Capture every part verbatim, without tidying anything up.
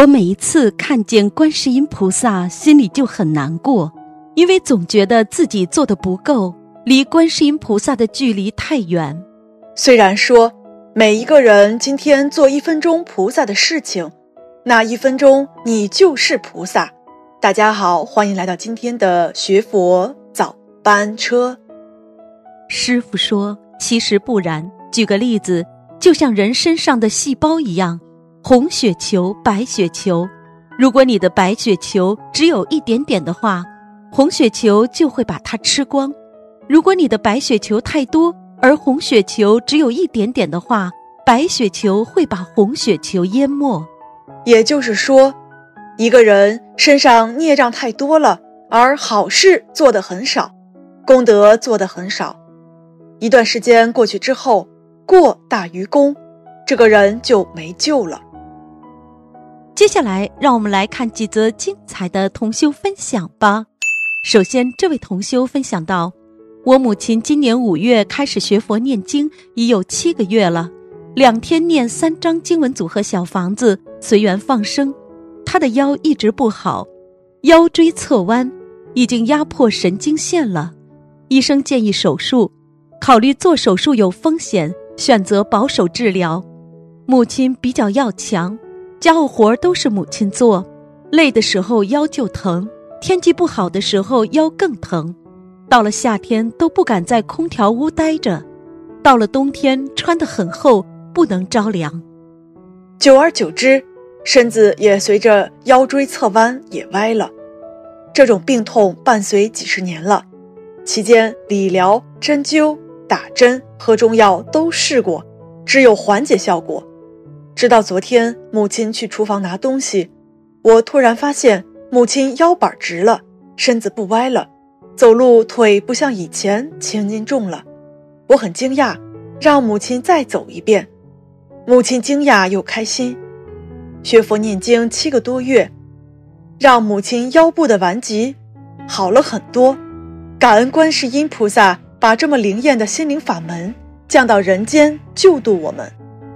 我每一次看见观世音菩萨，心里就很难过，因为总觉得自己做得不够，离观世音菩萨的距离太远。 虽然说每一个人今天做一分钟菩萨的事情，那一分钟你就是菩萨。大家好，欢迎来到今天的学佛早班车。 师父说，其实不然。举个例子，就像人身上的细胞一样，红血球、白血球，如果你的白血球只有一点点的话，红血球就会把它吃光；如果你的白血球太多，而红血球只有一点点的话，白血球会把红血球淹没。 也就是说，一个人身上孽障太多了，而好事做得很少，功德做得很少，一段时间过去之后，过大于功，这个人就没救了。 接下来让我们来看几则精彩的同修分享吧。首先，这位同修分享到，我母亲今年五月开始学佛念经，已有七个月了，两天念三张经文组合小房子，随缘放生。她的腰一直不好，腰椎侧弯，已经压迫神经线了。医生建议手术，考虑做手术有风险，选择保守治疗。母亲比较要强，家务活都是母亲做，累的时候腰就疼，天气不好的时候腰更疼。到了夏天都不敢在空调屋待着，到了冬天穿得很厚，不能着凉。 久而久之，身子也随着腰椎侧弯也歪了。这种病痛伴随几十年了，期间理疗、针灸、打针、喝中药都试过，只有缓解效果。直到昨天母亲去厨房拿东西，我突然发现母亲腰板直了，身子不歪了，走路腿不像以前轻轻重了。我很惊讶，让母亲再走一遍。母亲惊讶又开心。学佛念经七个多月，让母亲腰部的顽疾好了很多。感恩观世音菩萨把这么灵验的心灵法门降到人间，救度我们。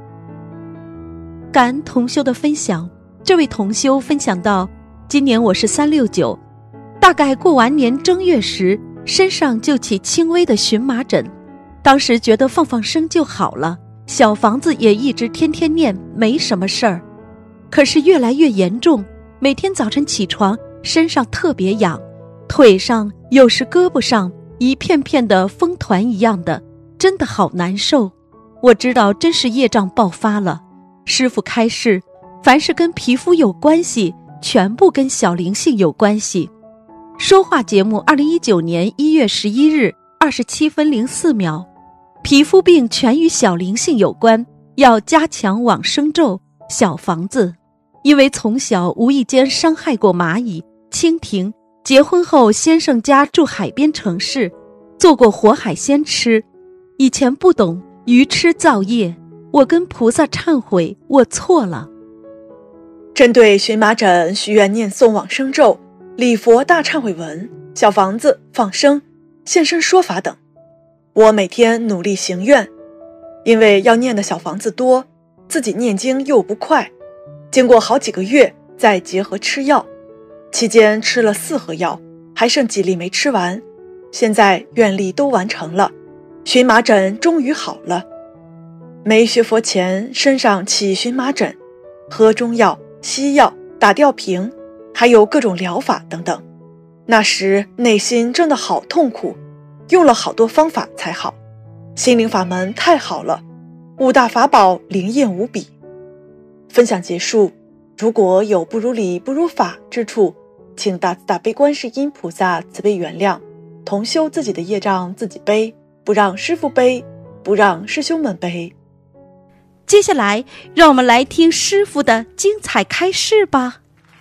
感恩同修的分享。这位同修分享到，今年我是三六九，大概过完年正月时，身上就起轻微的荨麻疹，当时觉得放放生就好了，小房子也一直天天念，没什么事儿。可是越来越严重，每天早晨起床身上特别痒，腿上有时胳膊上一片片的风团一样的，真的好难受。我知道真是业障爆发了。师父开示，凡是跟皮肤有关系，全部跟小灵性有关系。说话节目二零一九年一月十一日二十七分零四秒，皮肤病全与小灵性有关，要加强往生咒、小房子。因为从小无意间伤害过蚂蚁、蜻蜓，结婚后先生家住海边城市，做过活海鲜吃，以前不懂愚痴造业，我跟菩萨忏悔，我错了。 针对荨麻疹许愿念诵往生咒、礼佛大忏悔文、小房子、放生、现身说法等，我每天努力行愿。因为要念的小房子多，自己念经又不快，经过好几个月再结合吃药，期间吃了四盒药，还剩几粒没吃完，现在愿力都完成了，荨麻疹终于好了。没学佛前身上起荨麻疹，喝中药、西药、打吊瓶，还有各种疗法等等，那时内心真的好痛苦，用了好多方法才好。心灵法门太好了，五大法宝灵验无比。分享结束，如果有不如理不如法之处，请大慈大悲观世音菩萨慈悲原谅，同修自己的业障自己背，不让师父背，不让师兄们背。 接下来让我们来听师父的精彩开示吧。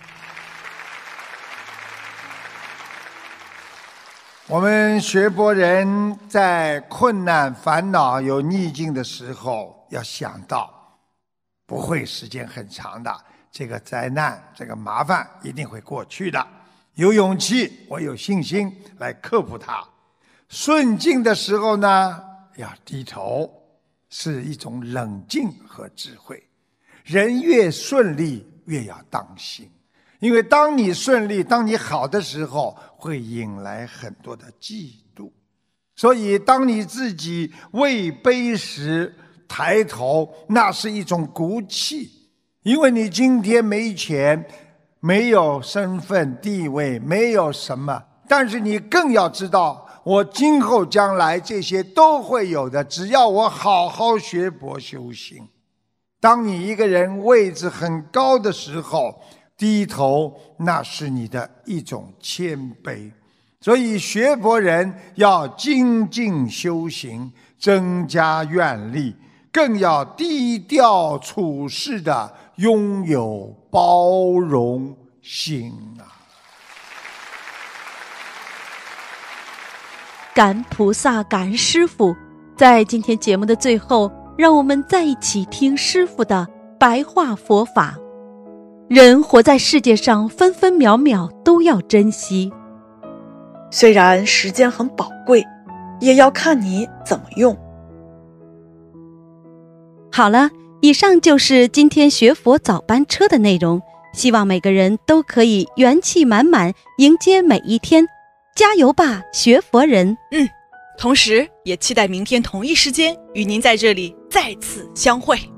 我们学佛人在困难、烦恼、有逆境的时候，要想到不会时间很长的，这个灾难、这个麻烦一定会过去的。有勇气，我有信心来克服它。顺境的时候呢，要低头，是一种冷静和智慧。人越顺利， 越要当心。因为当你顺利，当你好的时候，会引来很多的嫉妒。所以当你自己位卑时抬头，那是一种骨气。因为你今天没钱，没有身份地位，没有什么，但是你更要知道，我今后将来这些都会有的，只要我好好学佛修行。当你一个人位置很高的时候，低头那是你的一种谦卑。所以学佛人要精进修行，增加愿力，更要低调处事的拥有包容心啊！ 感恩菩萨，感恩师父。在今天节目的最后，让我们再一起听师父的白话佛法。人活在世界上，分分秒秒都要珍惜。 虽然时间很宝贵，也要看你怎么用。 好了，以上就是今天学佛早班车的内容，希望每个人都可以元气满满迎接每一天，加油吧，学佛人！ 嗯，同时也期待明天同一时间与您在这里再次相会。